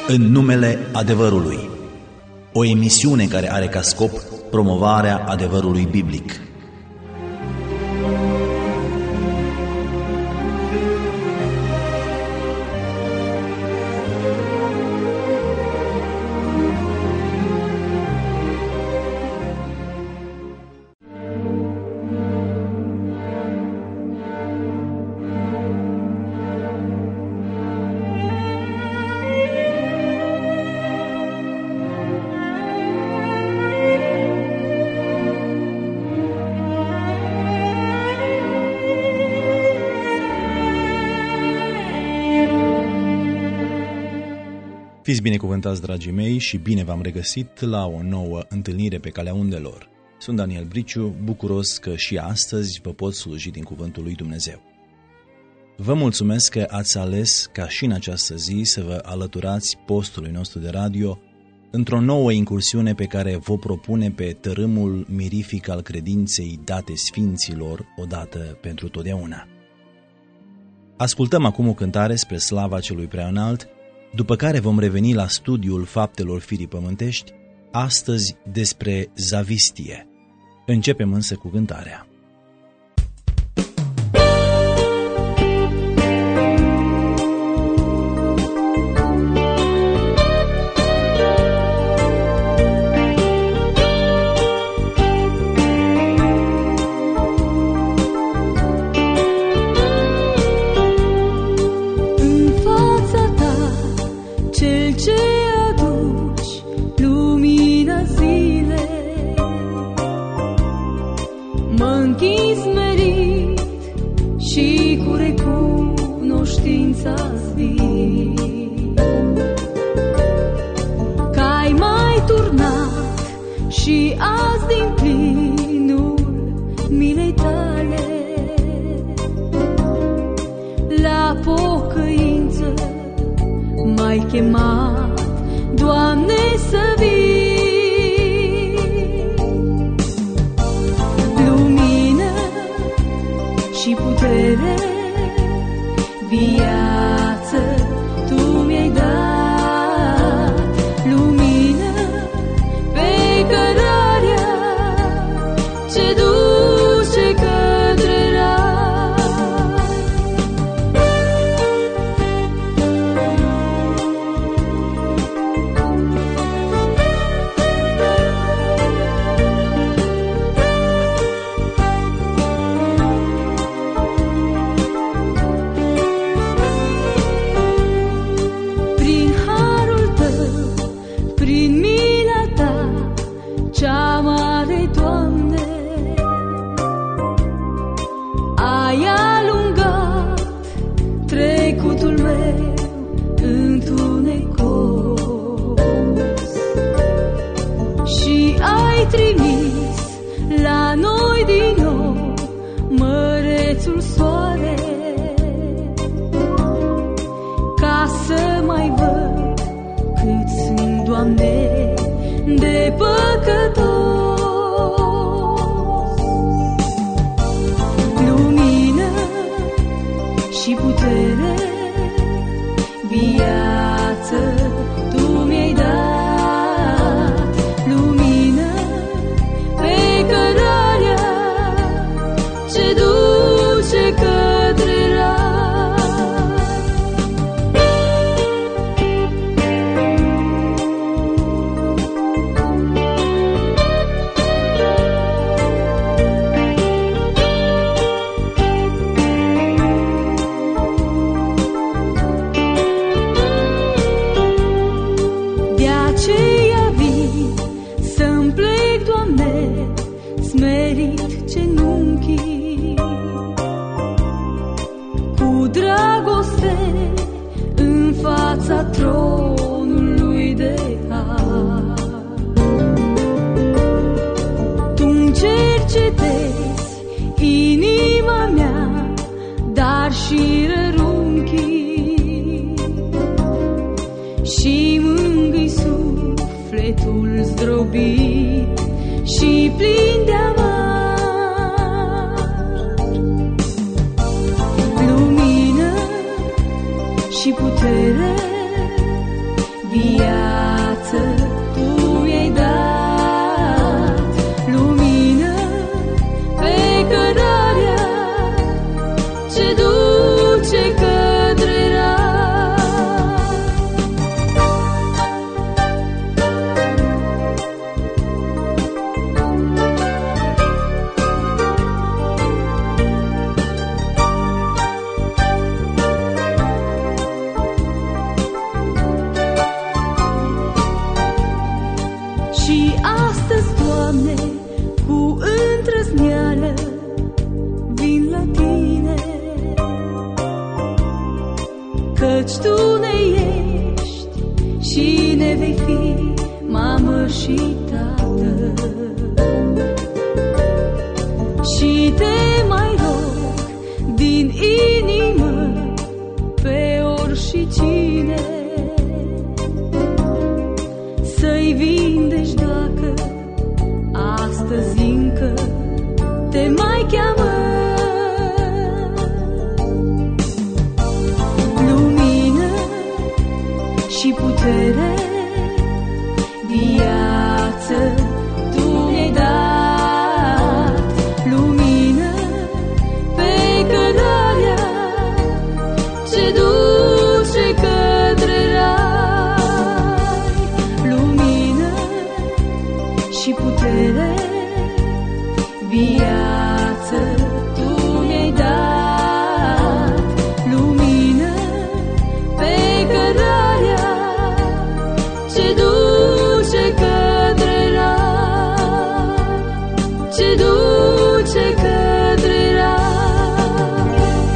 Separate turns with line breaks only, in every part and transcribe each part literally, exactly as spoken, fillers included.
În numele adevărului. O emisiune care are ca scop promovarea adevărului biblic.
Fiți binecuvântați, dragii mei, și bine v-am regăsit la o nouă întâlnire pe calea undelor. Sunt Daniel Briciu, bucuros că și astăzi vă pot sluji din cuvântul lui Dumnezeu. Vă mulțumesc că ați ales ca și în această zi să vă alăturați postului nostru de radio într-o nouă incursiune pe care vă propune pe tărâmul mirific al credinței date sfinților odată pentru totdeauna. Ascultăm acum o cântare spre slava celui preaînalt, după care vom reveni la studiul faptelor firii pământești, astăzi despre zavistie. Începem însă cu cântarea.
Și azi din plinul milei tale la pocăință m-ai chemat, Doamne, să vii. Lumină și putere, viață Tu mi-ai dat. De păcătos, lumină și putere, viață Tu mi-ai dat. Lumină pe cărarea ce duce către rai. Tronului de har, Tu-mi cercetezi inima mea, dar și rărunchii, și mângâi sufletul zdrobit și plin de amar. Lumină și putere, viață Tu i-ai dat, lumină pe cărarea ce duce către rai. Și astăzi, Doamne, cu îndrăzneală vin la Tine, căci Tu ne ești și ne vei fi mamă și tată. Și Te mai rog din inimă pe oricine să-i vindești dacă astăzi încă Te mai cheamă. Lumină și putere, viață Tu ne-ai dat, lumină pe cărarea ce duce către rai. Lumină și putere, viață Tu ne-ai dat, lumină pe cărarea ce duce către rai, ce duce către rai.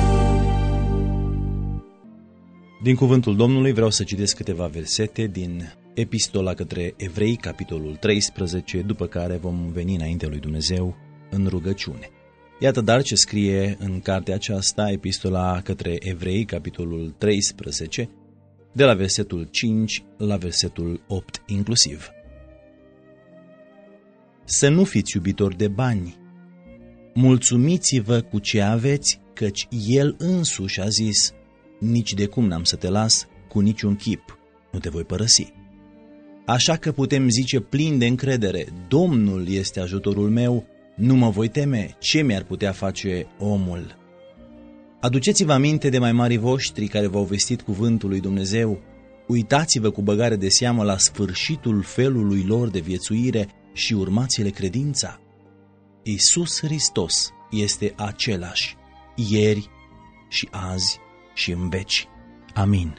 Din cuvântul Domnului vreau să citesc câteva versete din Epistola către Evrei, capitolul treisprezece, după care vom veni înaintea lui Dumnezeu în rugăciune. Iată dar ce scrie în cartea aceasta, Epistola către Evrei, capitolul treisprezece, de la versetul cinci la versetul opt inclusiv. Să nu fiți iubitori de bani, mulțumiți-vă cu ce aveți, căci El însuși a zis: nici de cum n-am să te las, cu niciun chip nu te voi părăsi. Așa că putem zice plin de încredere: Domnul este ajutorul meu, nu mă voi teme, ce mi-ar putea face omul? Aduceți-vă aminte de mai marii voștri care v-au vestit cuvântul lui Dumnezeu, uitați-vă cu băgare de seamă la sfârșitul felului lor de viețuire și urmați-le credința. Iisus Hristos este același, ieri și azi și în veci. Amin.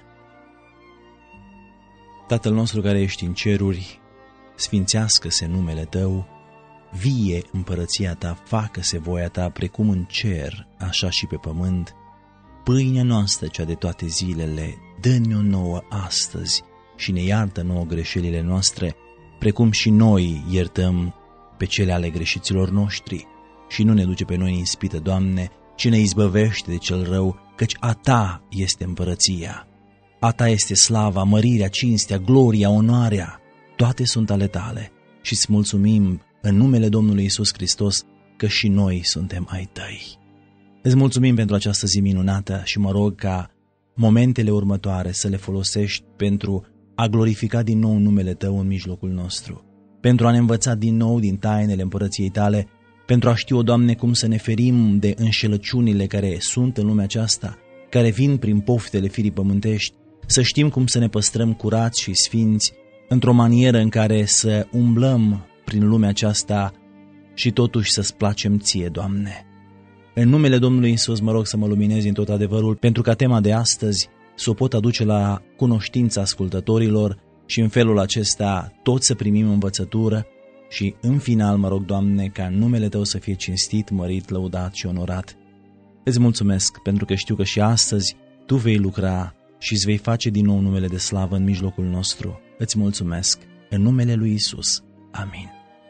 Tatăl nostru care ești în ceruri, sfințească-se numele Tău, vie împărăția Ta, facă-se voia Ta precum în cer, așa și pe pământ. Pâinea noastră, cea de toate zilele, dă-ne-o nouă astăzi și ne iartă nouă greșelile noastre, precum și noi iertăm pe cele ale greșiților noștri. Și nu ne duce pe noi în ispită, Doamne, ci ne izbăvește de cel rău, căci a Ta este împărăția. A Ta este slava, mărirea, cinstea, gloria, onoarea, toate sunt ale Tale și îți mulțumim în numele Domnului Iisus Hristos că și noi suntem ai Tăi. Îți mulțumim pentru această zi minunată și mă rog ca momentele următoare să le folosești pentru a glorifica din nou numele Tău în mijlocul nostru, pentru a ne învăța din nou din tainele împărăției Tale, pentru a ști, o Doamne, cum să ne ferim de înșelăciunile care sunt în lumea aceasta, care vin prin poftele firii pământești, să știm cum să ne păstrăm curați și sfinți, într-o manieră în care să umblăm prin lumea aceasta și totuși să-ți placem Ție, Doamne. În numele Domnului Iisus mă rog să mă luminezi în tot adevărul, pentru ca tema de astăzi să o pot aduce la cunoștința ascultătorilor și în felul acesta toți să primim învățătură și în final mă rog, Doamne, ca numele Tău să fie cinstit, mărit, lăudat și onorat. Îți mulțumesc pentru că știu că și astăzi Tu vei lucra și îți vei face din nou numele de slavă în mijlocul nostru. Îți mulțumesc în numele lui Iisus. Amin.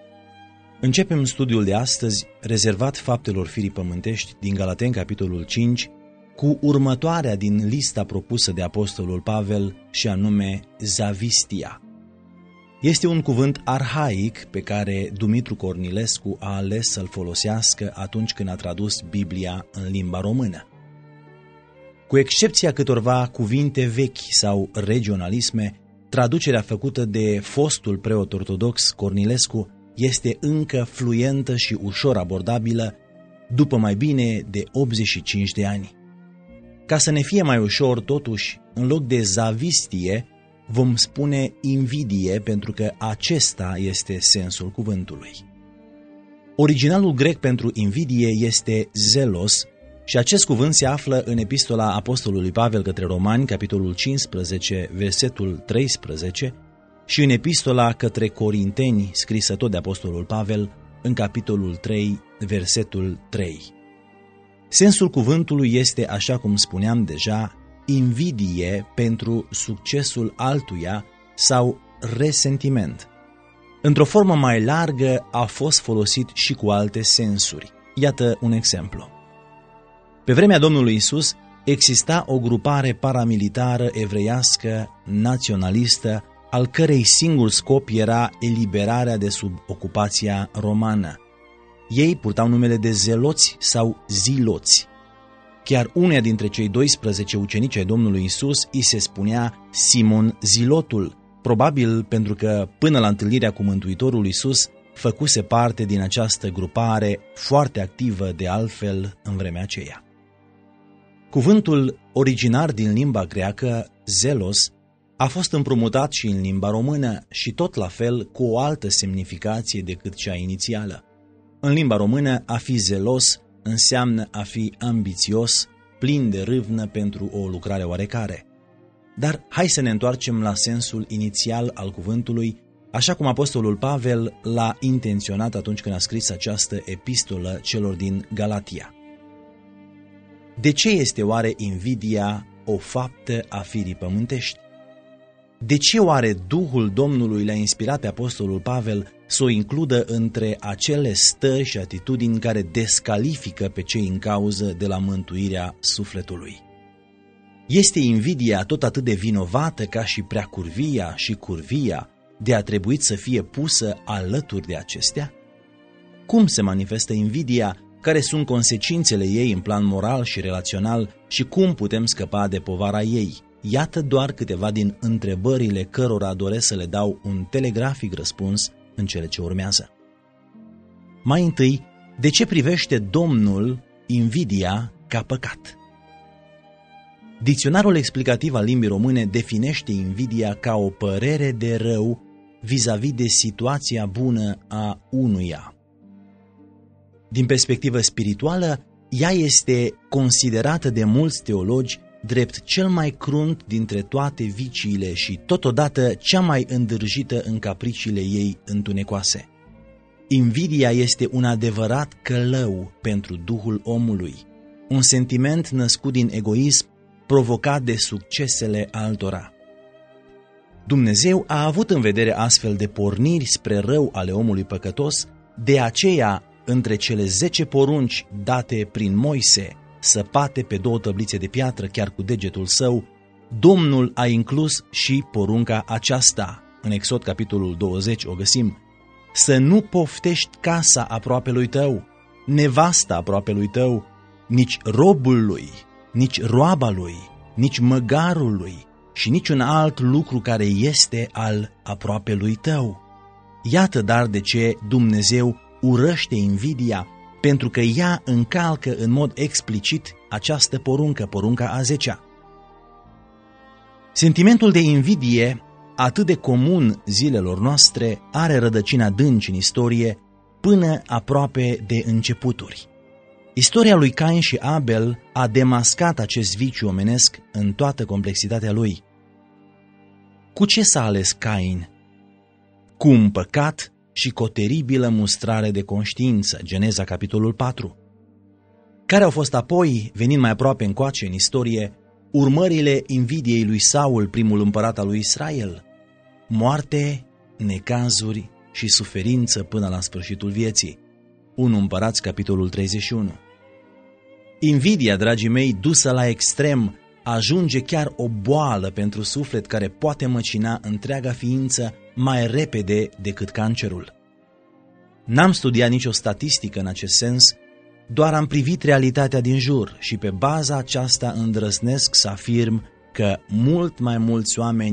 Începem studiul de astăzi, rezervat faptelor firii pământești, din Galateni, capitolul cinci, cu următoarea din lista propusă de apostolul Pavel, și anume zavistia. Este un cuvânt arhaic pe care Dumitru Cornilescu a ales să-l folosească atunci când a tradus Biblia în limba română. Cu excepția câtorva cuvinte vechi sau regionalisme, traducerea făcută de fostul preot ortodox Cornilescu este încă fluentă și ușor abordabilă după mai bine de optzeci și cinci de ani. Ca să ne fie mai ușor, totuși, în loc de zavistie, vom spune invidie, pentru că acesta este sensul cuvântului. Originalul grec pentru invidie este zelos și acest cuvânt se află în epistola apostolului Pavel către Romani, capitolul cincisprezece, versetul treisprezece, și în epistola către Corinteni, scrisă tot de apostolul Pavel, în capitolul trei, versetul trei. Sensul cuvântului este, așa cum spuneam deja, invidie pentru succesul altuia sau resentiment. Într-o formă mai largă a fost folosit și cu alte sensuri. Iată un exemplu. Pe vremea Domnului Isus exista o grupare paramilitară evreiască naționalistă, al cărei singur scop era eliberarea de sub ocupația romană. Ei purtau numele de zeloți sau ziloți. Chiar uneia dintre cei doisprezece ucenici ai Domnului Isus îi se spunea Simon Zilotul, probabil pentru că până la întâlnirea cu Mântuitorul Isus făcuse parte din această grupare foarte activă de altfel în vremea aceea. Cuvântul originar din limba greacă, zelos, a fost împrumutat și în limba română și tot la fel cu o altă semnificație decât cea inițială. În limba română, a fi zelos înseamnă a fi ambițios, plin de râvnă pentru o lucrare oarecare. Dar hai să ne întoarcem la sensul inițial al cuvântului, așa cum apostolul Pavel l-a intenționat atunci când a scris această epistolă celor din Galatia. De ce este oare invidia o faptă a firii pământești? De ce oare Duhul Domnului l-a inspirat pe apostolul Pavel să o includă între acele stări și atitudini care descalifică pe cei în cauză de la mântuirea sufletului? Este invidia tot atât de vinovată ca și preacurvia și curvia de a trebui să fie pusă alături de acestea? Cum se manifestă invidia? Care sunt consecințele ei în plan moral și relațional și cum putem scăpa de povara ei? Iată doar câteva din întrebările cărora doresc să le dau un telegrafic răspuns în cele ce urmează. Mai întâi, de ce privește Domnul invidia ca păcat? Dicționarul explicativ al limbii române definește invidia ca o părere de rău vis-a-vis de situația bună a unuia. Din perspectivă spirituală, ea este considerată de mulți teologi drept cel mai crunt dintre toate viciile și totodată cea mai îndârjită în capriciile ei întunecoase. Invidia este un adevărat călău pentru Duhul omului, un sentiment născut din egoism provocat de succesele altora. Dumnezeu a avut în vedere astfel de porniri spre rău ale omului păcătos, de aceea, între cele zece porunci date prin Moise, săpate pe două tăblițe de piatră chiar cu degetul său, Domnul a inclus și porunca aceasta. În Exod capitolul douăzeci o găsim: să nu poftești casa aproapelui tău, nevasta aproapelui tău, nici robul lui, nici roaba lui, nici măgarul lui și niciun alt lucru care este al aproapelui tău. Iată dar de ce Dumnezeu urăște invidia, pentru că ea încalcă în mod explicit această poruncă, porunca a zecea. Sentimentul de invidie, atât de comun zilelor noastre, are rădăcini adânci în istorie până aproape de începuturi. Istoria lui Cain și Abel a demascat acest viciu omenesc în toată complexitatea lui. Cu ce s-a ales Cain? Cu un păcat și cu o teribilă mustrare de conștiință, Geneza capitolul patru. Care au fost apoi, venind mai aproape încoace în istorie, urmările invidiei lui Saul, primul împărat al lui Israel? Moarte, necazuri și suferință până la sfârșitul vieții. unu Împărați, capitolul treizeci și unu. Invidia, dragii mei, dusă la extrem, ajunge chiar o boală pentru suflet care poate măcina întreaga ființă mai repede decât cancerul. N-am studiat nicio statistică în acest sens, doar am privit realitatea din jur și pe baza aceasta îndrăznesc să afirm că mult mai mulți oameni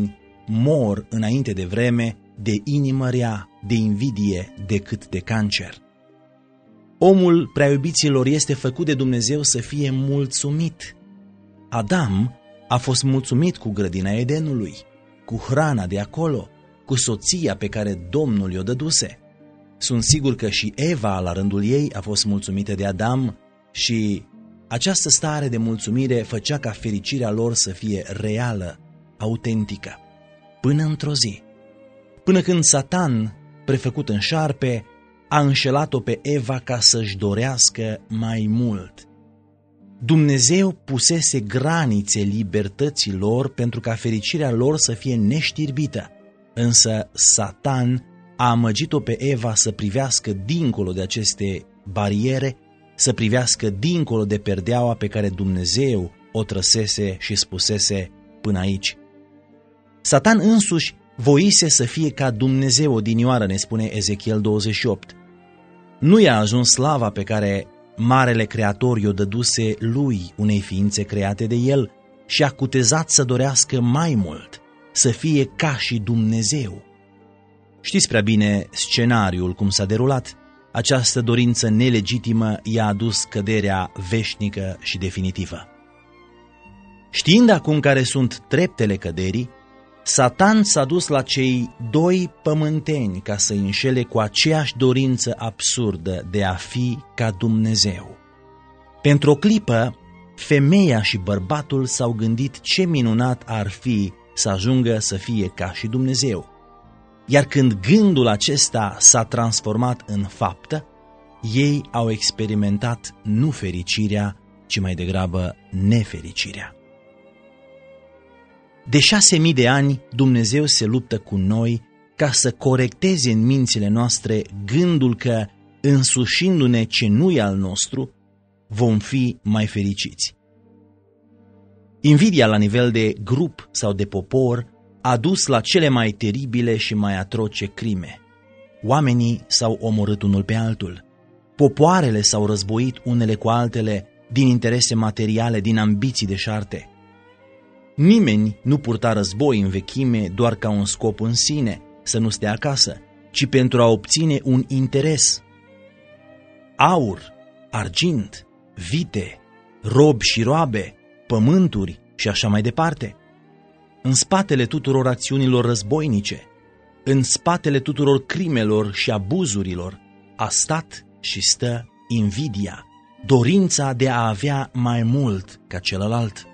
mor înainte de vreme de inimă rea, de invidie, decât de cancer. Omul, prea iubiților, este făcut de Dumnezeu să fie mulțumit. Adam a fost mulțumit cu grădina Edenului, cu hrana de acolo, cu soția pe care Domnul i-o dăduse. Sunt sigur că și Eva, la rândul ei, a fost mulțumită de Adam și această stare de mulțumire făcea ca fericirea lor să fie reală, autentică, până într-o zi, până când Satan, prefăcut în șarpe, a înșelat-o pe Eva ca să-și dorească mai mult. Dumnezeu pusese granițe libertății lor pentru ca fericirea lor să fie neștirbită, însă Satan a amăgit-o pe Eva să privească dincolo de aceste bariere, să privească dincolo de perdeaua pe care Dumnezeu o trăsese și spusese până aici. Satan însuși voise să fie ca Dumnezeu odinioară, ne spune Ezechiel douăzeci și opt. Nu i-a ajuns slava pe care Marele Creator i-o dăduse lui, unei ființe create de el, și a cutezat să dorească mai mult, să fie ca și Dumnezeu. Știți prea bine scenariul cum s-a derulat. Această dorință nelegitimă i-a adus căderea veșnică și definitivă. Știind acum care sunt treptele căderii, Satan s-a dus la cei doi pământeni ca să-i înșele cu aceeași dorință absurdă de a fi ca Dumnezeu. Pentru o clipă, femeia și bărbatul s-au gândit ce minunat ar fi să ajungă să fie ca și Dumnezeu. Iar când gândul acesta s-a transformat în faptă, ei au experimentat nu fericirea, ci mai degrabă nefericirea. De șase mii de ani, Dumnezeu se luptă cu noi ca să corecteze în mințile noastre gândul că, însușindu-ne ce nu e al nostru, vom fi mai fericiți. Invidia la nivel de grup sau de popor a dus la cele mai teribile și mai atroce crime. Oamenii s-au omorât unul pe altul. Popoarele s-au războit unele cu altele din interese materiale, din ambiții deșarte. Nimeni nu purta război în vechime doar ca un scop în sine, să nu stea acasă, ci pentru a obține un interes. Aur, argint, vite, robi și roabe, pământuri și așa mai departe. În spatele tuturor acțiunilor războinice, în spatele tuturor crimelor și abuzurilor, a stat și stă invidia, dorința de a avea mai mult ca celălalt.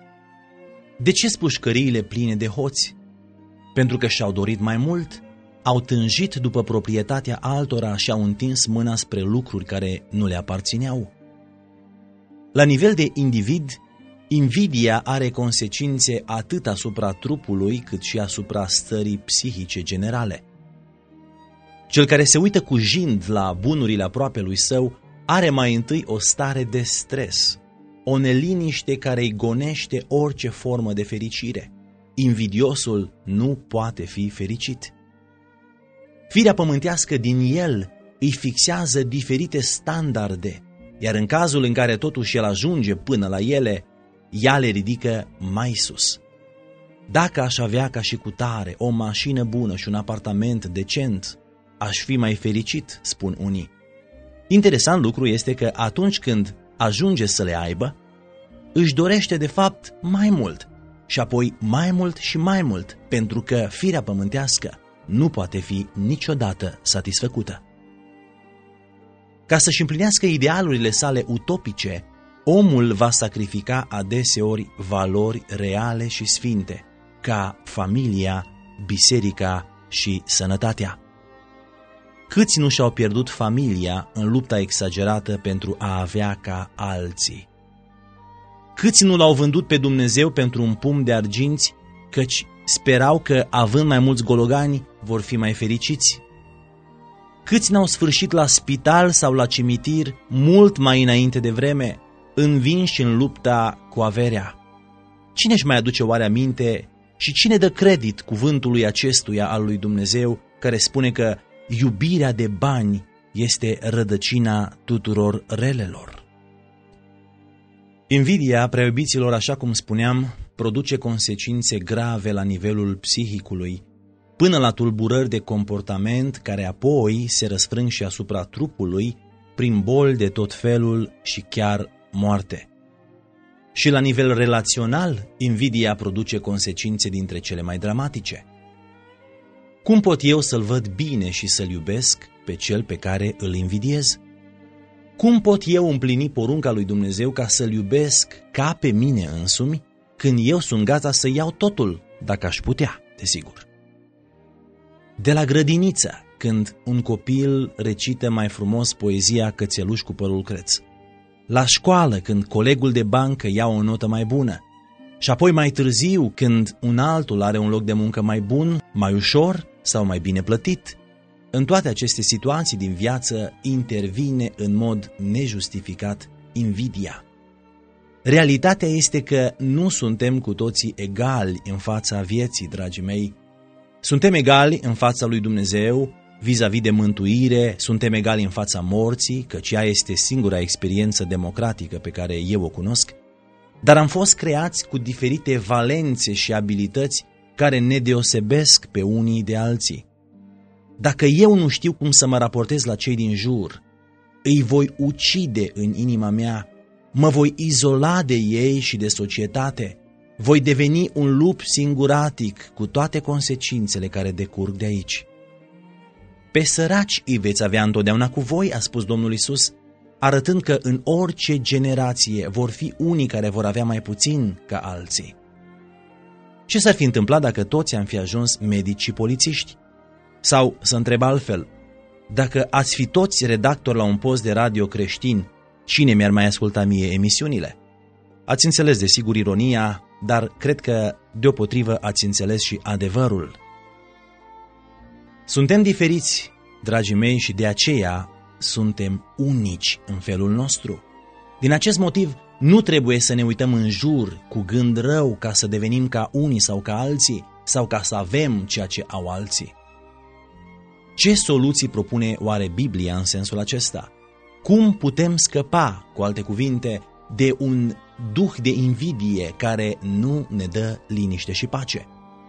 De ce spușcăriile pline de hoți? Pentru că și-au dorit mai mult, au tânjit după proprietatea altora și au întins mâna spre lucruri care nu le aparțineau. La nivel de individ, invidia are consecințe atât asupra trupului cât și asupra stării psihice generale. Cel care se uită cu jind la bunurile aproapelui său are mai întâi o stare de stres, o neliniște care îi gonește orice formă de fericire. Invidiosul nu poate fi fericit. Firea pământească din el îi fixează diferite standarde, iar în cazul în care totuși el ajunge până la ele, ea le ridică mai sus. Dacă aș avea ca și cutare o mașină bună și un apartament decent, aș fi mai fericit, spun unii. Interesant lucru este că atunci când ajunge să le aibă, își dorește de fapt mai mult și apoi mai mult și mai mult, pentru că firea pământească nu poate fi niciodată satisfăcută. Ca să-și împlinească idealurile sale utopice, omul va sacrifica adeseori valori reale și sfinte, ca familia, biserica și sănătatea. Câți nu și-au pierdut familia în lupta exagerată pentru a avea ca alții? Câți nu l-au vândut pe Dumnezeu pentru un pumn de arginți, căci sperau că, având mai mulți gologani, vor fi mai fericiți? Câți n-au sfârșit la spital sau la cimitir mult mai înainte de vreme, învinși în lupta cu averea? Cine își mai aduce oare aminte și cine dă credit cuvântului acestuia al lui Dumnezeu, care spune că iubirea de bani este rădăcina tuturor relelor? Invidia, prea iubiților, așa cum spuneam, produce consecințe grave la nivelul psihicului, până la tulburări de comportament care apoi se răsfrâng și asupra trupului prin boli de tot felul și chiar moarte. Și la nivel relațional, invidia produce consecințe dintre cele mai dramatice. Cum pot eu să-l văd bine și să-l iubesc pe cel pe care îl invidiez? Cum pot eu împlini porunca lui Dumnezeu ca să-l iubesc ca pe mine însumi, când eu sunt gata să iau totul, dacă aș putea, desigur? De la grădiniță, când un copil recită mai frumos poezia Cățeluș cu părul creț. La școală, când colegul de bancă ia o notă mai bună. Și apoi mai târziu, când un altul are un loc de muncă mai bun, mai ușor sau mai bine plătit. În toate aceste situații din viață intervine în mod nejustificat invidia. Realitatea este că nu suntem cu toții egali în fața vieții, dragii mei. Suntem egali în fața lui Dumnezeu, vis-a-vis de mântuire, suntem egali în fața morții, căci ea este singura experiență democratică pe care eu o cunosc, dar am fost creați cu diferite valențe și abilități care ne deosebesc pe unii de alții. Dacă eu nu știu cum să mă raportez la cei din jur, îi voi ucide în inima mea, mă voi izola de ei și de societate, voi deveni un lup singuratic cu toate consecințele care decurg de aici. Pe săraci îi veți avea întotdeauna cu voi, a spus Domnul Iisus, arătând că în orice generație vor fi unii care vor avea mai puțin ca alții. Ce s-ar fi întâmplat dacă toți am fi ajuns medici și polițiști? Sau, să întreb altfel, dacă ați fi toți redactori la un post de radio creștin, cine mi-ar mai asculta mie emisiunile? Ați înțeles desigur ironia, dar cred că deopotrivă ați înțeles și adevărul. Suntem diferiți, dragii mei, și de aceea suntem unici în felul nostru. Din acest motiv, nu trebuie să ne uităm în jur cu gând rău ca să devenim ca unii sau ca alții, sau ca să avem ceea ce au alții. Ce soluții propune oare Biblia în sensul acesta? Cum putem scăpa, cu alte cuvinte, de un duh de invidie care nu ne dă liniște și pace?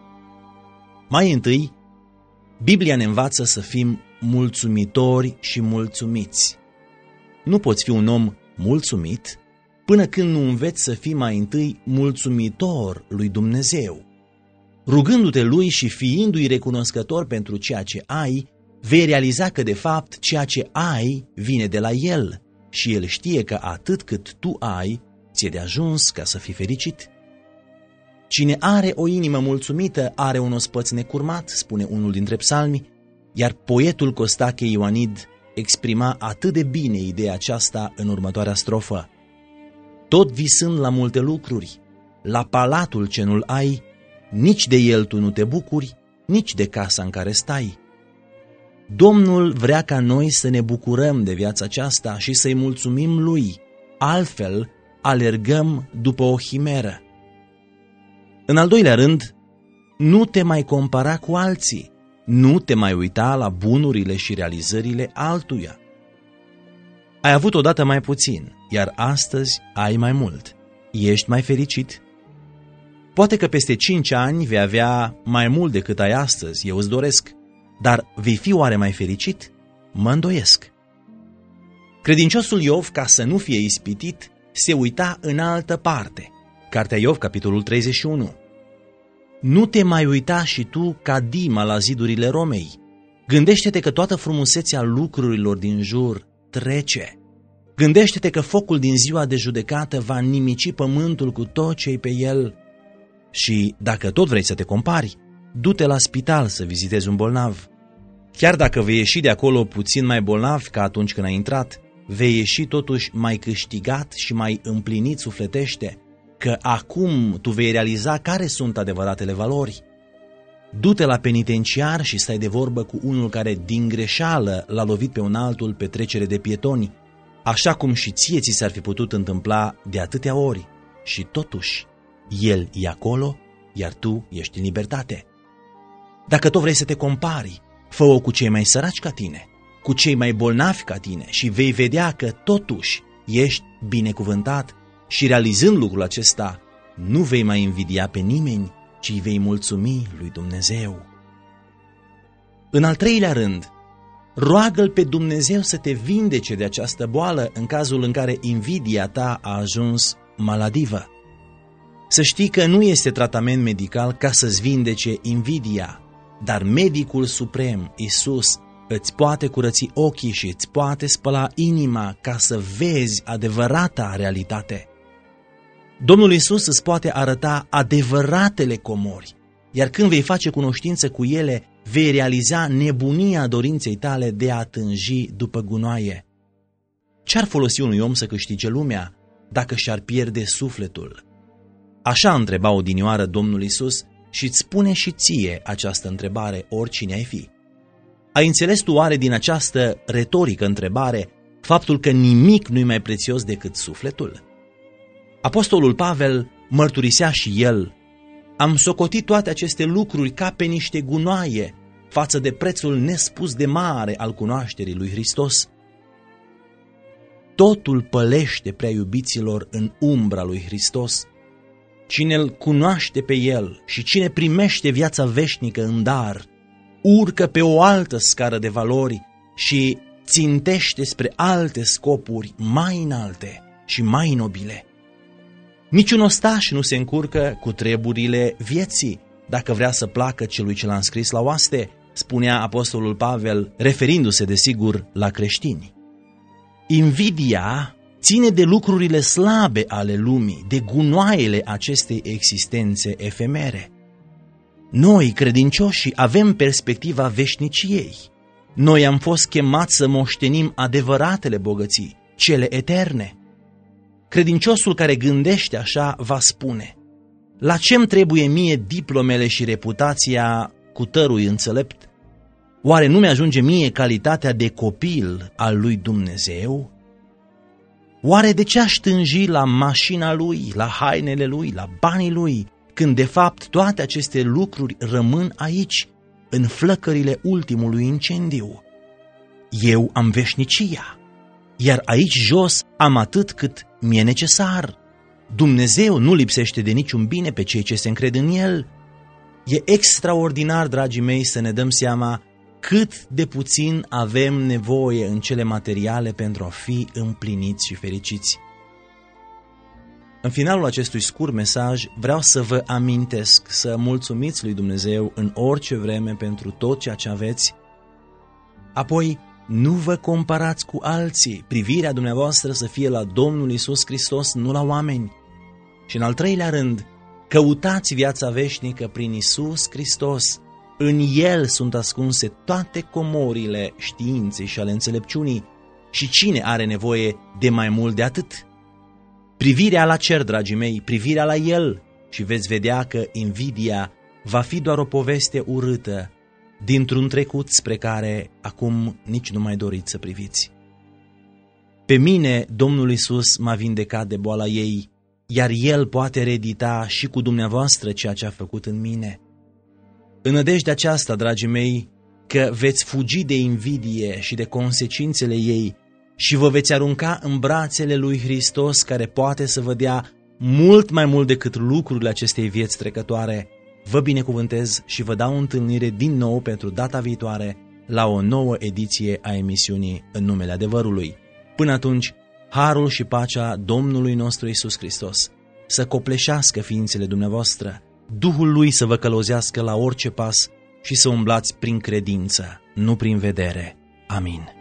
Mai întâi, Biblia ne învață să fim mulțumitori și mulțumiți. Nu poți fi un om mulțumit până când nu înveți să fii mai întâi mulțumitor lui Dumnezeu. Rugându-te lui și fiindu-i recunoscător pentru ceea ce ai, vei realiza că de fapt ceea ce ai vine de la el și el știe că atât cât tu ai, ți-e de ajuns ca să fii fericit. Cine are o inimă mulțumită are un ospăț necurmat, spune unul dintre psalmi, iar poetul Costache Ioanid exprima atât de bine ideea aceasta în următoarea strofă. Tot visând la multe lucruri, la palatul ce nu-l ai, nici de el tu nu te bucuri, nici de casa în care stai. Domnul vrea ca noi să ne bucurăm de viața aceasta și să-i mulțumim lui, altfel alergăm după o chimeră. În al doilea rând, nu te mai compara cu alții, nu te mai uita la bunurile și realizările altuia. Ai avut odată mai puțin, iar astăzi ai mai mult. Ești mai fericit? Poate că peste cinci ani vei avea mai mult decât ai astăzi, eu îți doresc, dar vei fi oare mai fericit? Mă îndoiesc. Credinciosul Iov, ca să nu fie ispitit, se uita în altă parte. Cartea Iov, capitolul treizeci și unu. Nu te mai uita și tu ca Dima la zidurile Romei. Gândește-te că toată frumusețea lucrurilor din jur trece. Gândește-te că focul din ziua de judecată va nimici pământul cu tot ce-i pe el. Și dacă tot vrei să te compari, du-te la spital să vizitezi un bolnav. Chiar dacă vei ieși de acolo puțin mai bolnav ca atunci când ai intrat, vei ieși totuși mai câștigat și mai împlinit sufletește, că acum tu vei realiza care sunt adevăratele valori. Du-te la penitenciar și stai de vorbă cu unul care din greșeală l-a lovit pe un altul pe trecere de pietoni, așa cum și ție ți s-ar fi putut întâmpla de atâtea ori, și totuși el e acolo, iar tu ești în libertate. Dacă tot vrei să te compari, fă-o cu cei mai săraci ca tine, cu cei mai bolnavi ca tine și vei vedea că totuși ești binecuvântat și realizând lucrul acesta, nu vei mai invidia pe nimeni, ci îi vei mulțumi lui Dumnezeu. În al treilea rând, roagă-L pe Dumnezeu să te vindece de această boală în cazul în care invidia ta a ajuns maladivă. Să știi că nu este tratament medical ca să-ți vindece invidia, dar medicul suprem, Iisus, îți poate curăți ochii și îți poate spăla inima ca să vezi adevărata realitate. Domnul Iisus îți poate arăta adevăratele comori, iar când vei face cunoștință cu ele, vei realiza nebunia dorinței tale de a tânji după gunoaie. Ce-ar folosi unui om să câștige lumea dacă și-ar pierde sufletul? Așa întreba odinioară Domnul Iisus și îți spune și ție această întrebare, oricine ai fi. Ai înțeles tu oare din această retorică întrebare faptul că nimic nu-i mai prețios decât sufletul? Apostolul Pavel mărturisea și el: am socotit toate aceste lucruri ca pe niște gunoaie față de prețul nespus de mare al cunoașterii lui Hristos. Totul pălește, prea iubiților, în umbra lui Hristos. Cine îl cunoaște pe el și cine primește viața veșnică în dar, urcă pe o altă scară de valori și țintește spre alte scopuri mai înalte și mai nobile. Niciun ostaș nu se încurcă cu treburile vieții dacă vrea să placă celui ce l-a înscris la oaste, spunea apostolul Pavel, referindu-se desigur la creștini. Invidia ține de lucrurile slabe ale lumii, de gunoaiele acestei existențe efemere. Noi, credincioșii, avem perspectiva veșniciei. Noi am fost chemați să moștenim adevăratele bogății, cele eterne. Credinciosul care gândește așa va spune: la ce-mi trebuie mie diplomele și reputația cutărui înțelept? Oare nu mi-ajunge mie calitatea de copil al lui Dumnezeu? Oare de ce aș tânji la mașina lui, la hainele lui, la banii lui, când de fapt toate aceste lucruri rămân aici, în flăcările ultimului incendiu? Eu am veșnicia, iar aici jos am atât cât mi-e necesar. Dumnezeu nu lipsește de niciun bine pe cei ce se încred în El. E extraordinar, dragii mei, să ne dăm seama cât de puțin avem nevoie în cele materiale pentru a fi împliniți și fericiți. În finalul acestui scurt mesaj vreau să vă amintesc să mulțumiți lui Dumnezeu în orice vreme pentru tot ceea ce aveți. Apoi, nu vă comparați cu alții, privirea dumneavoastră să fie la Domnul Iisus Hristos, nu la oameni. Și în al treilea rând, căutați viața veșnică prin Iisus Hristos. În El sunt ascunse toate comorile științei și ale înțelepciunii. Și cine are nevoie de mai mult de atât? Privirea la cer, dragii mei, privirea la El, și veți vedea că invidia va fi doar o poveste urâtă dintr-un trecut spre care acum nici nu mai doriți să priviți. Pe mine Domnul Iisus m-a vindecat de boala ei, iar El poate reedita și cu dumneavoastră ceea ce a făcut în mine. În nădejdea aceasta, dragii mei, că veți fugi de invidie și de consecințele ei și vă veți arunca în brațele lui Hristos, care poate să vă dea mult mai mult decât lucrurile acestei vieți trecătoare, vă binecuvântez și vă dau întâlnire din nou pentru data viitoare la o nouă ediție a emisiunii În numele adevărului. Până atunci, harul și pacea Domnului nostru Iisus Hristos să copleșească ființele dumneavoastră, Duhul Lui să vă călăuzească la orice pas și să umblați prin credință, nu prin vedere. Amin.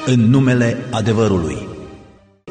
în numele adevărului.